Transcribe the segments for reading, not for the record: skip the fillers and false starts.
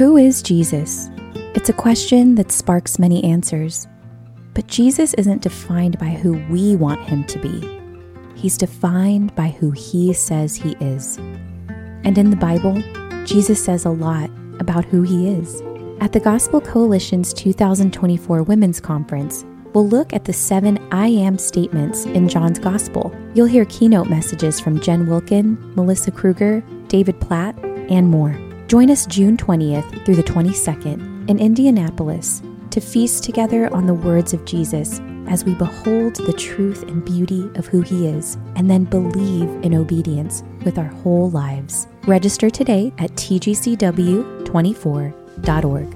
Who is Jesus? It's a question that sparks many answers. But Jesus isn't defined by who we want him to be. He's defined by who he says he is. And in the Bible, Jesus says a lot about who he is. At the Gospel Coalition's 2024 Women's Conference, we'll look at the 7 I am statements in John's Gospel. You'll hear keynote messages from Jen Wilkin, Melissa Kruger, David Platt, and more. Join us June 20th through the 22nd in Indianapolis to feast together on the words of Jesus as we behold the truth and beauty of who he is, and then believe in obedience with our whole lives. Register today at tgcw24.org.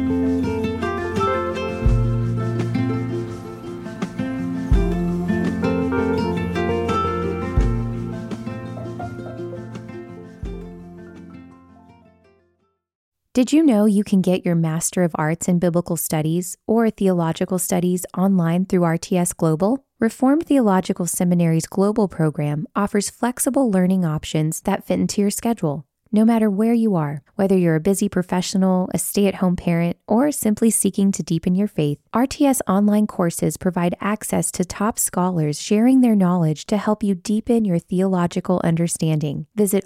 Did you know you can get your Master of Arts in Biblical Studies or Theological Studies online through RTS Global? Reformed Theological Seminary's Global program offers flexible learning options that fit into your schedule, no matter where you are. Whether you're a busy professional, a stay-at-home parent, or simply seeking to deepen your faith, RTS online courses provide access to top scholars sharing their knowledge to help you deepen your theological understanding. Visit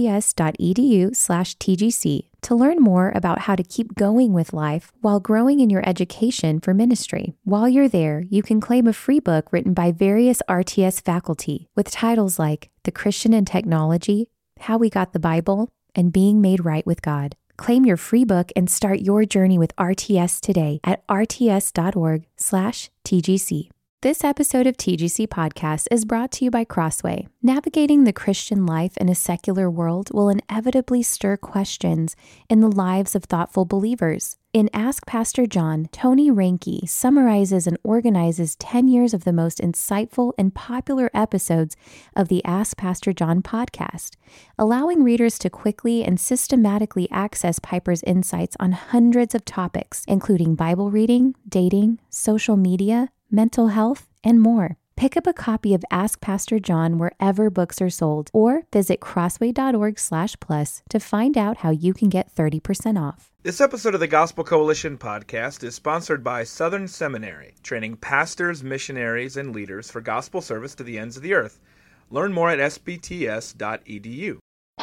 rts.edu/TGC to learn more about how to keep going with life while growing in your education for ministry. While you're there, you can claim a free book written by various RTS faculty with titles like The Christian in Technology, How We Got the Bible, and Being Made Right with God. Claim your free book and start your journey with RTS today at rts.org/TGC. This episode of TGC Podcast is brought to you by Crossway. Navigating the Christian life in a secular world will inevitably stir questions in the lives of thoughtful believers. In Ask Pastor John, Tony Reinke summarizes and organizes 10 years of the most insightful and popular episodes of the Ask Pastor John podcast, allowing readers to quickly and systematically access Piper's insights on hundreds of topics, including Bible reading, dating, social media, mental health, and more. Pick up a copy of Ask Pastor John wherever books are sold, or visit crossway.org/plus to find out how you can get 30% off. This episode of the Gospel Coalition podcast is sponsored by Southern Seminary, training pastors, missionaries, and leaders for gospel service to the ends of the earth. Learn more at sbts.edu.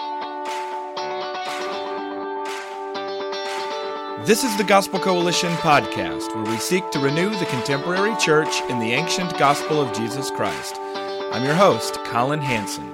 This is the Gospel Coalition podcast, where we seek to renew the contemporary church in the ancient gospel of Jesus Christ. I'm your host, Colin Hansen.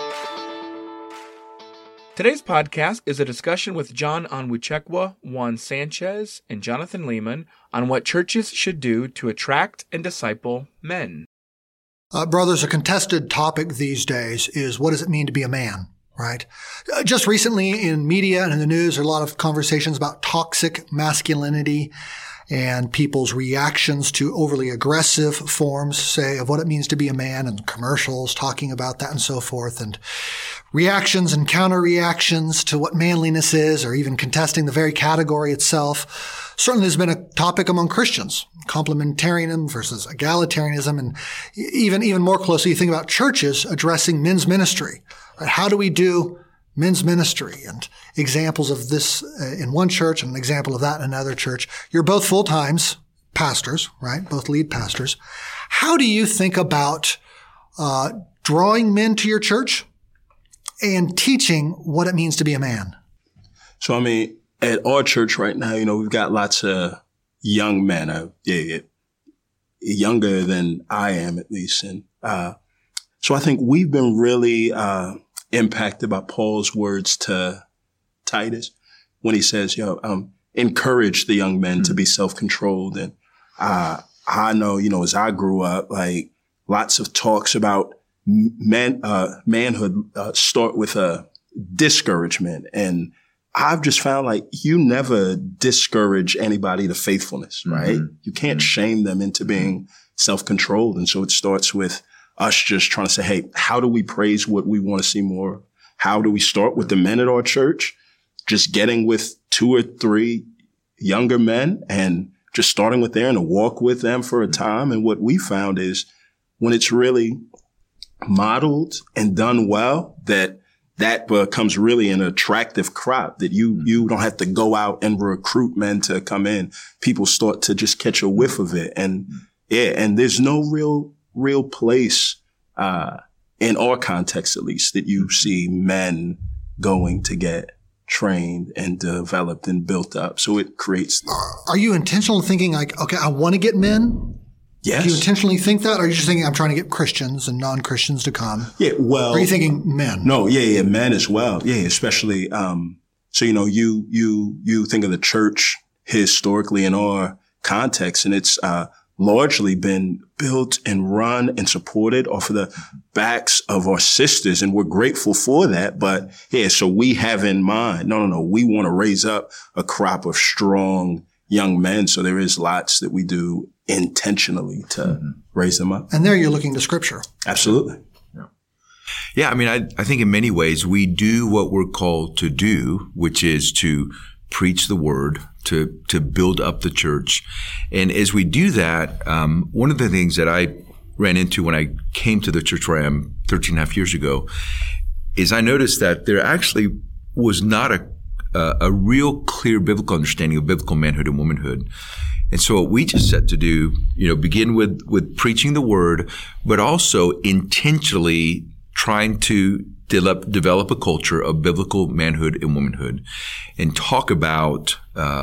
Today's podcast is a discussion with John Onwuchekwa, Juan Sanchez, and Jonathan Lehman on what churches should do to attract and disciple men. Brothers, a contested topic these days is, what does it mean to be a man? Right. Just recently in media and in the news, there are a lot of conversations about toxic masculinity and people's reactions to overly aggressive forms, say, of what it means to be a man, and commercials talking about that and so forth, and reactions and counter-reactions to what manliness is, or even contesting the very category itself. Certainly there's been a topic among Christians, complementarianism versus egalitarianism, and even more closely, you think about churches addressing men's ministry. Right? How do we do men's ministry? And examples of this in one church and an example of that in another church. You're both full-times pastors, right? Both lead pastors. How do you think about drawing men to your church and teaching what it means to be a man? So, at our church right now, we've got lots of young men, younger than I am at least. And so I think we've been really impacted by Paul's words to Titus when he says, encourage the young men to be self-controlled. And I know, as I grew up, lots of talks about manhood start with a discouragement. And I've just found you never discourage anybody to faithfulness, right? Mm-hmm. You can't shame them into being self-controlled. And so it starts with us just trying to say, hey, how do we praise what we want to see more? How do we start with the men at our church? Just getting with 2 or 3 younger men and just starting with them and walk with them for a time. And what we found is when it's really modeled and done well, that that becomes really an attractive crop that you don't have to go out and recruit men to come in. People start to just catch a whiff of it. And and there's no real place, in our context, at least, that you see men going to get trained and developed and built up. So it creates. Are you intentionally thinking like, okay, I want to get men? Yes. Do you intentionally think that? Or are you just thinking I'm trying to get Christians and non-Christians to come? Yeah, well. Or are you thinking men? No, men as well. Yeah, especially, so, you think of the church historically in our context, and it's, largely been built and run and supported off of the backs of our sisters. And we're grateful for that. But so we have in mind, no, we want to raise up a crop of strong young men. So there is lots that we do intentionally to raise them up. And there you're looking to Scripture. Absolutely. Yeah. I mean, I think in many ways we do what we're called to do, which is to preach the word, to build up the church. And as we do that, one of the things that I ran into when I came to the church where I am 13 and a half years ago is I noticed that there actually was not a real clear biblical understanding of biblical manhood and womanhood. And so what we just set to do, begin with preaching the word, but also intentionally trying to develop a culture of biblical manhood and womanhood, and talk about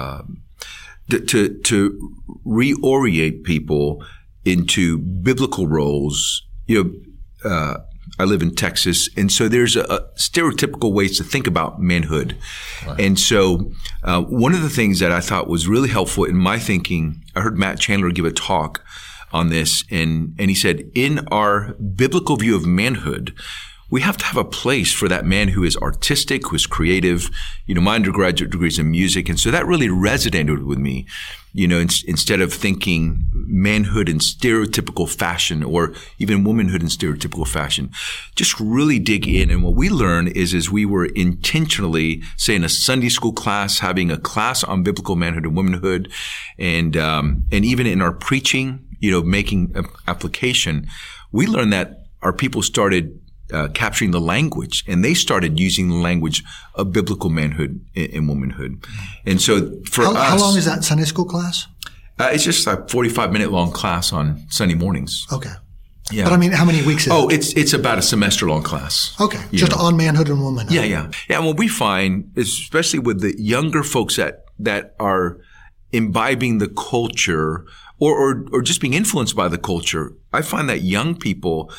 to reorient people into biblical roles. I live in Texas, and so there's a stereotypical ways to think about manhood. Right. And so one of the things that I thought was really helpful in my thinking, I heard Matt Chandler give a talk on this, and he said, in our biblical view of manhood, we have to have a place for that man who is artistic, who is creative. My undergraduate degree is in music. And so that really resonated with me, instead of thinking manhood in stereotypical fashion or even womanhood in stereotypical fashion, just really dig in. And what we learned is we were intentionally, say in a Sunday school class, having a class on biblical manhood and womanhood. And even in our preaching, making application, we learned that our people started capturing the language, and they started using the language of biblical manhood and womanhood. And so for us— How long is that Sunday school class? It's just a 45-minute long class on Sunday mornings. Okay. Yeah. But I mean, how many weeks is it? It's about a semester-long class. Okay. Just on manhood and womanhood. Yeah. And what we find, especially with the younger folks that are imbibing the culture or just being influenced by the culture, I find that young people—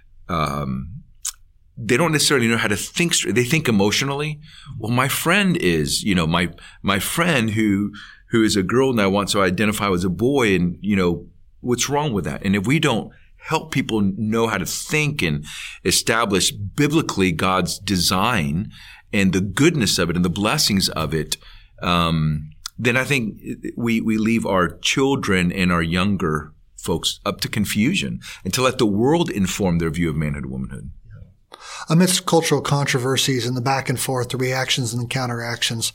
they don't necessarily know how to think straight. They think emotionally. Well, my friend is, my friend who is a girl now wants to identify as a boy, and, what's wrong with that? And if we don't help people know how to think and establish biblically God's design and the goodness of it and the blessings of it, then I think we leave our children and our younger folks up to confusion and to let the world inform their view of manhood and womanhood. Amidst cultural controversies and the back and forth, the reactions and the counteractions,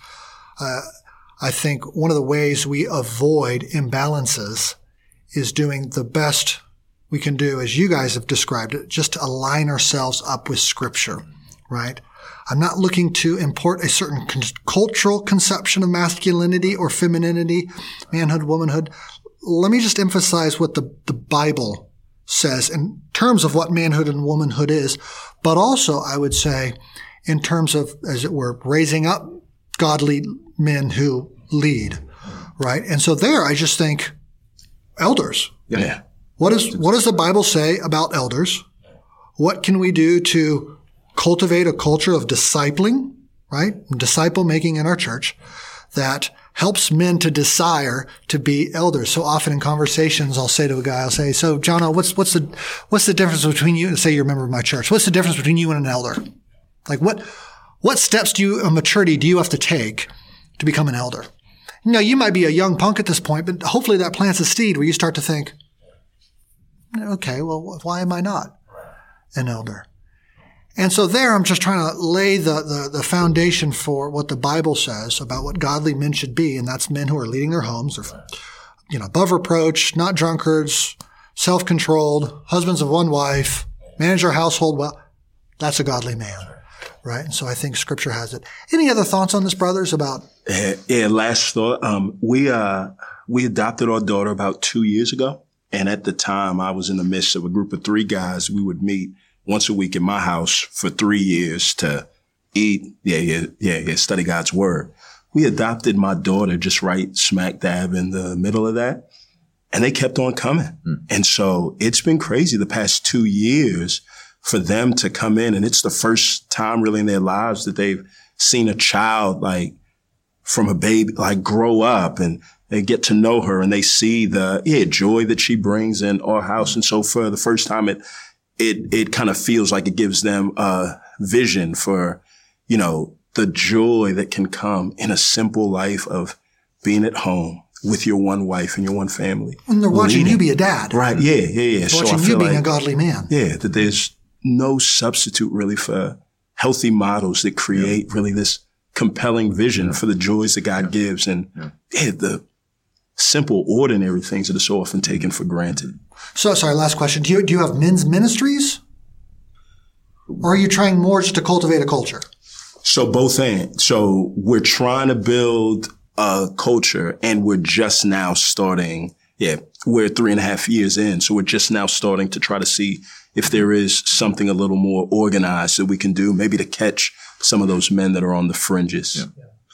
I think one of the ways we avoid imbalances is doing the best we can do, as you guys have described it, just to align ourselves up with Scripture, right? I'm not looking to import a certain cultural conception of masculinity or femininity, manhood, womanhood. Let me just emphasize what the Bible says in terms of what manhood and womanhood is, but also I would say in terms of, as it were, raising up godly men who lead, right? And so there I just think elders. Yeah. What does the Bible say about elders? What can we do to cultivate a culture of discipling, right? Disciple making in our church that helps men to desire to be elders. So often in conversations, I'll say to a guy, I'll say, so Jono, what's the difference between you, and say you're a member of my church, what's the difference between you and an elder? Like what steps of maturity do you have to take to become an elder? You might be a young punk at this point, but hopefully that plants a seed where you start to think, okay, well, why am I not an elder? And so there I'm just trying to lay the foundation for what the Bible says about what godly men should be, and that's men who are leading their homes, or, above reproach, not drunkards, self-controlled, husbands of one wife, manage our household well. That's a godly man, right? And so I think Scripture has it. Any other thoughts on this, brothers, about? Yeah, last thought. We adopted our daughter about 2 years ago. And at the time, I was in the midst of a group of 3 guys. We would meet once a week in my house for 3 years to eat, study God's Word. We adopted my daughter just right smack dab in the middle of that. And they kept on coming. And so it's been crazy the past 2 years for them to come in. And it's the first time really in their lives that they've seen a child like from a baby, like grow up, and they get to know her and they see the joy that she brings in our house. And so for the first time, it kind of feels like it gives them a vision for, you know, the joy that can come in a simple life of being at home with your one wife and your one family. And they're watching you be a dad. Right. Yeah. Watching you being a godly man. Yeah. That there's no substitute really for healthy models that create really this compelling vision for the joys that God gives, and the simple, ordinary things that are so often taken for granted. So, sorry, last question. Do you have men's ministries? Or are you trying more just to cultivate a culture? So both ends. So we're trying to build a culture, and we're just now starting. We're 3.5 years in. So we're just now starting to try to see if there is something a little more organized that we can do, maybe to catch some of those men that are on the fringes.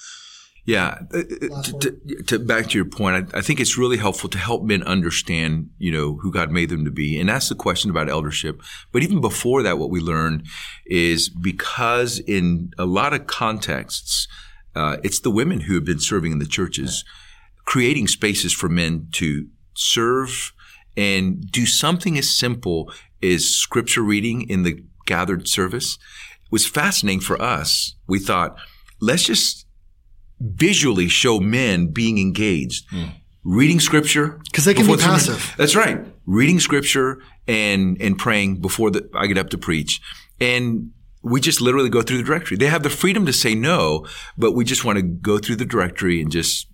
To back to your point, I think it's really helpful to help men understand, you know, who God made them to be, and ask the question about eldership. But even before that, what we learned is because in a lot of contexts, it's the women who have been serving in the churches, creating spaces for men to serve and do something as simple as scripture reading in the gathered service. Was fascinating for us. We thought, let's just visually show men being engaged, reading scripture. Because they can be passive. That's right. Reading scripture and praying before I get up to preach. And we just literally go through the directory. They have the freedom to say no, but we just want to go through the directory and just,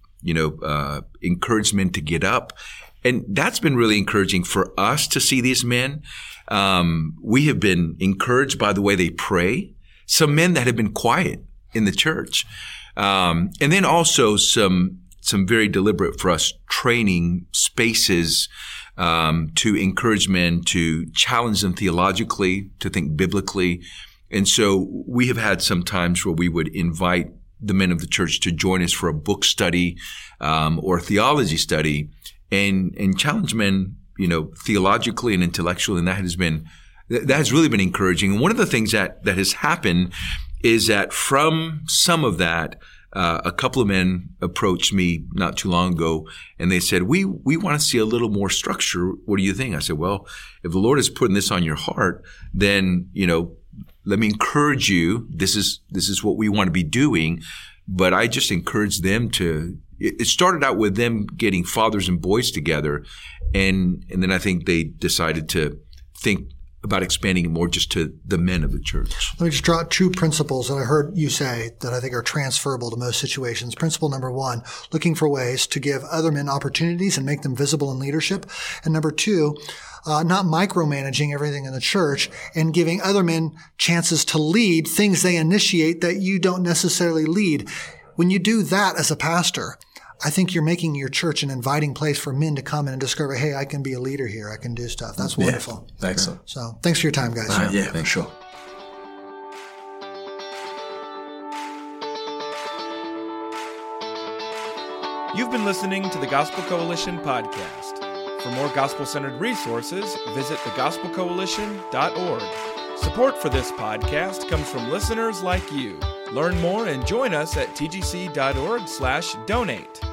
encourage men to get up. And that's been really encouraging for us to see these men. We have been encouraged by the way they pray. Some men that have been quiet in the church. And then also some very deliberate for us training spaces, to encourage men, to challenge them theologically, to think biblically. And so we have had some times where we would invite the men of the church to join us for a book study, or a theology study, and challenge men, theologically and intellectually. And that has really been encouraging. And one of the things that has happened is that from some of that, a couple of men approached me not too long ago, and they said, we want to see a little more structure. What do you think? I said, well, if the Lord is putting this on your heart, then, let me encourage you. This is what we want to be doing. But I just encourage them it started out with them getting fathers and boys together. And then I think they decided to think about expanding it more just to the men of the church. Let me just draw out 2 principles that I heard you say that I think are transferable to most situations. Principle number 1, looking for ways to give other men opportunities and make them visible in leadership. And number 2, not micromanaging everything in the church and giving other men chances to lead things they initiate that you don't necessarily lead. When you do that as a pastor, I think you're making your church an inviting place for men to come in and discover, hey, I can be a leader here. I can do stuff. That's wonderful. Yeah, excellent. So thanks for your time, guys. For sure. You've been listening to the Gospel Coalition podcast. For more gospel-centered resources, visit thegospelcoalition.org. Support for this podcast comes from listeners like you. Learn more and join us at tgc.org/donate.